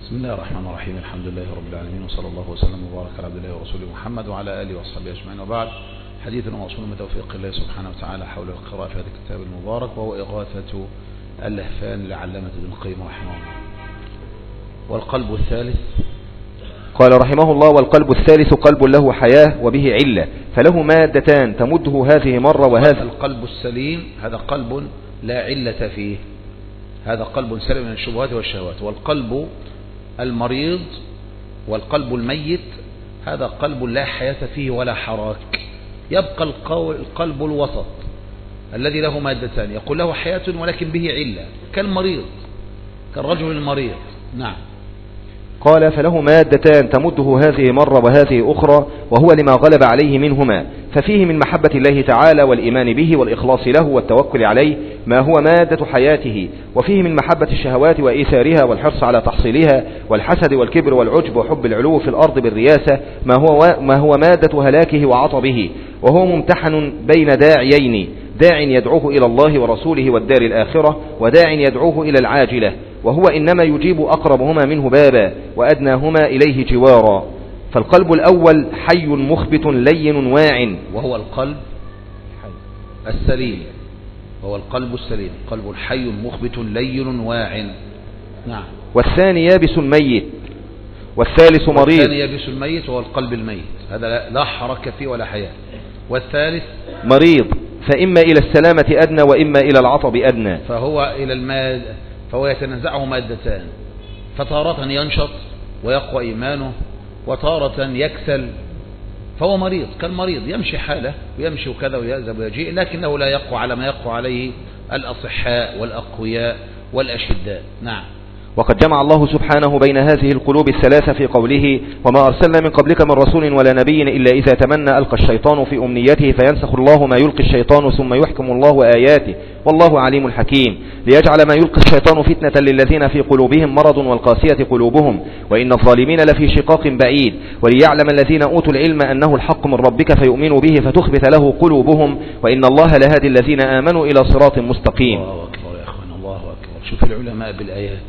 بسم الله الرحمن الرحيم. الحمد لله رب العالمين، وصلى الله وسلم وبارك على عبد الله ورسوله محمد وعلى آله وصحبه أجمعين، وبعد. حديثنا موصول من توفيق الله سبحانه وتعالى حول القراءة في هذا الكتاب المبارك، وهو إغاثة اللهفان لعلامة ابن القيم رحمه الله. والقلب الثالث، قال رحمه الله: والقلب الثالث قلب له حياة وبه علة، فله مادتان تمده هذه مرة وهذا. القلب السليم هذا قلب لا علة فيه، هذا قلب سليم من الشبهات والشهوات. والقلب المريض والقلب الميت هذا قلب لا حياة فيه ولا حراك. يبقى القلب الوسط الذي له مادتان، يقول له حياة ولكن به علة، كالمريض، كالرجل المريض. نعم. قال: فله مادتان تمده هذه مرة وهذه أخرى، وهو لما غلب عليه منهما، ففيه من محبة الله تعالى والإيمان به والإخلاص له والتوكل عليه ما هو مادة حياته، وفيه من محبة الشهوات وإيثارها والحرص على تحصيلها والحسد والكبر والعجب وحب العلو في الأرض بالرياسة ما هو مادة هلاكه وعطبه، وهو ممتحن بين داعيين: داع يدعوه إلى الله ورسوله والدار الآخرة، وداع يدعوه إلى العاجلة، وهو إنما يجيب أقربهما منه بابا وأدناهما إليه جوارا. فالقلب الأول حي مخبت لين واع، وهو القلب السليم، هو القلب السليم، قلب حي مخبت لين واع. نعم. والثاني يابس ميت، والثالث مريض. والثاني يابس الميت وهو القلب الميت، هذا لا حركة فيه ولا حياة. والثالث مريض، فإما إلى السلامة أدنى وإما إلى العطب أدنى، فهو يتنزعه مادتان، فتارة ينشط ويقوى إيمانه، وتارة يكسل، فهو مريض كالمريض، يمشي حاله ويمشي وكذا ويذهب ويجيء، لكنه لا يقوى على ما يقوى عليه الأصحاء والأقوياء والأشداء. نعم. وقد جمع الله سبحانه بين هذه القلوب الثلاثة في قوله: وما أرسلنا من قبلك من رسول ولا نبي إلا إذا تمنى ألقى الشيطان في أمنيته فينسخ الله ما يلقي الشيطان ثم يحكم الله آياته والله عليم حكيم، ليجعل ما يلقي الشيطان فتنة للذين في قلوبهم مرض والقاسية قلوبهم وإن الظالمين لفي شقاق بعيد، وليعلم الذين أوتوا العلم أنه الحق من ربك فيؤمنوا به فتخبت له قلوبهم وإن الله لهادي الذين آمنوا إلى صراط مستقيم. الله أكبر يا أخوان، الله أكبر. شوف العلماء بالآيات،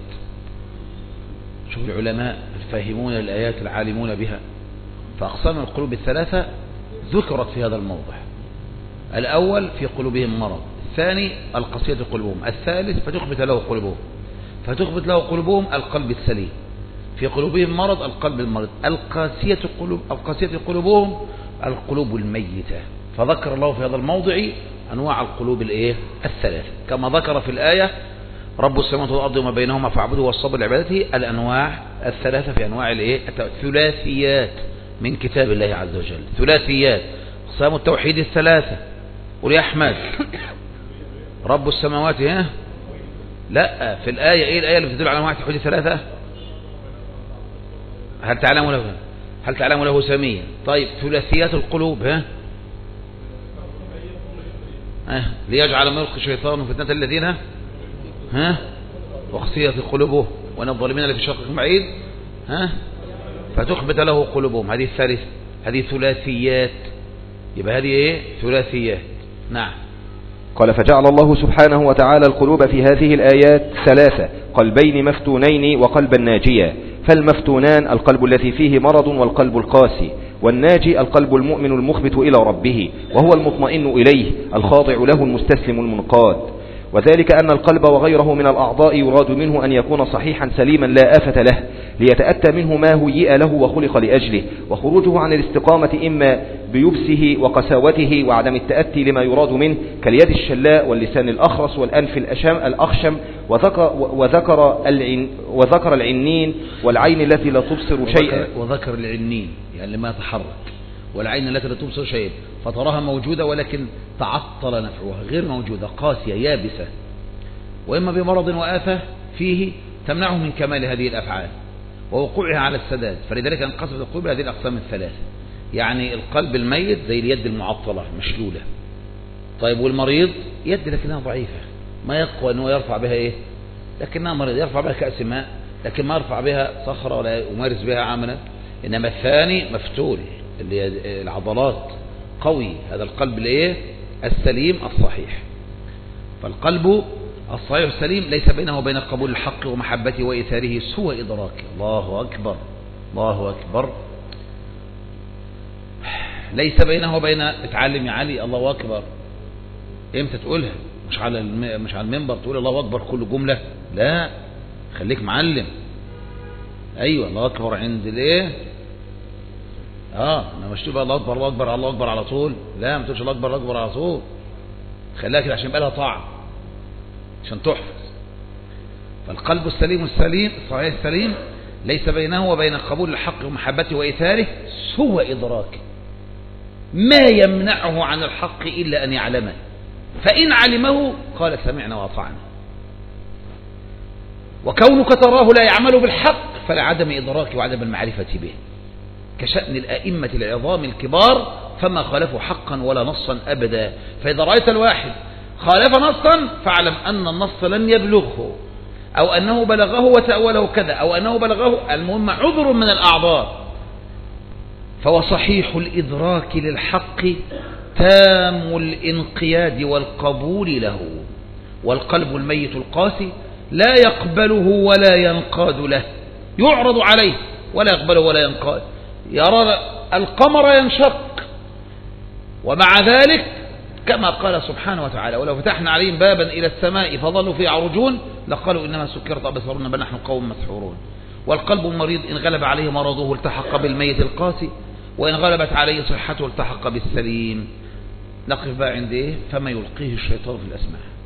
شوف العلماء الفاهمون الآيات العالمون بها، فأقسام القلوب الثلاثة ذكرت في هذا الموضع. الأول في قلوبهم مرض، الثاني القاسية قلوبهم، الثالث فتخبت له قلوبهم، فتخبت له قلوبهم القلب السليم. في قلوبهم مرض القلب المرض، القاسية قلوبهم القلوب الميتة. فذكر الله في هذا الموضع أنواع القلوب الثلاثة، كما ذكر في الآية: رب السماوات والأرض وما بينهما فاعبده والصبر لعبادته، الأنواع الثلاثة في أنواع الثلاثيات من كتاب الله عز وجل. ثلاثيات أقسام التوحيد الثلاثة. قل يا أحمد، رب السماوات لا، في الآية إيه الآية اللي بتدل على أنواع التوحيد الثلاثة؟ هل تعلم له سميا؟ طيب ثلاثيات القلوب ليجعل ما يلقي الشيطان فتنة الذين وقسية قلوبهم وان الظالمين اللي في شقاق بعيد فتخبت له قلوبهم. هذه الثالث، هذه ثلاثيات، يبقى هذه ثلاثيات. نعم. قال: فجعل الله سبحانه وتعالى القلوب في هذه الآيات ثلاثة: قلبين مفتونين وقلبا ناجيا. فالمفتونان القلب الذي فيه مرض والقلب القاسي، والناجي القلب المؤمن المخبت إلى ربه وهو المطمئن إليه الخاضع له المستسلم المنقاد. وذلك أن القلب وغيره من الأعضاء يراد منه أن يكون صحيحا سليما لا آفة له، ليتأتى منه ما هيئ له وخلق لأجله، وخروجه عن الاستقامة إما بيبسه وقساوته وعدم التأتي لما يراد منه، كاليد الشلاء واللسان الأخرس والأنف الأخشم، وذكر العنين والعين التي لا تبصر شيئا. وذكر العنين يعني لما يتحرك، والعين التي لا تبصر شيئا، فتراها موجودة ولكن تعطل نفعها، غير موجودة، قاسية يابسة، وإما بمرض وآفة فيه تمنعه من كمال هذه الأفعال ووقوعها على السداد. فلذلك انقسمت القلوب هذه الأقسام الثلاثة. يعني القلب الميت زي اليد المعطلة مشلولة. طيب والمريض يد لكنها ضعيفة، ما يقوى أنه يرفع بها لكنها مريض، يرفع بها كأس ماء لكن ما يرفع بها صخرة ولا يمارس بها عملا. إنما الثاني مفتول، اللي العضلات قوي، هذا القلب السليم الصحيح. فالقلب الصحيح السليم ليس بينه وبين قبول الحق ومحبته وإيثاره سوى إدراكه. الله أكبر، الله أكبر. ليس بينه وبين اتعلم يا علي الله أكبر امتى تقولها؟ مش على المنبر تقول الله أكبر كل جملة، لا، خليك معلم. أيوة الله أكبر عند الايه؟ أنا مش تبقى الله أكبر الله أكبر الله أكبر على طول، لا، ما تقولش الله أكبر الله أكبر على طول، خليها كده عشان يبقى لها طعم، عشان تحفظ. فالقلب السليم الصحيح السليم ليس بينه وبين قبول الحق ومحبته وإيثاره سوى إدراكه، ما يمنعه عن الحق إلا أن يعلمه، فإن علمه قال سمعنا وأطعنا. وكونك تراه لا يعمل بالحق فلعدم إدراك وعدم المعرفة به، كشأن الأئمة العظام الكبار فما خالفوا حقا ولا نصا أبدا. فإذا رأيت الواحد خالف نصا فاعلم أن النص لن يبلغه، أو أنه بلغه وتأوله كذا، أو أنه بلغه، المهم عذر من الأعذار. فهو صحيح الإدراك للحق تام الانقياد والقبول له، والقلب الميت القاسي لا يقبله ولا ينقاد له، يعرض عليه ولا يقبله ولا ينقاد. يرى القمر ينشق ومع ذلك كما قال سبحانه وتعالى ولو فتحنا عليهم بابا إلى السماء فظلوا فيه يعرجون لقالوا إنما سكرت أبصارنا بل نحن قوم مسحورون. والقلب المريض إن غلب عليه مرضه التحق بالميت القاسي، وإن غلبت عليه صحته التحق بالسليم. نقف بقى عند إيه؟ فما يلقيه الشيطان في الأسماء.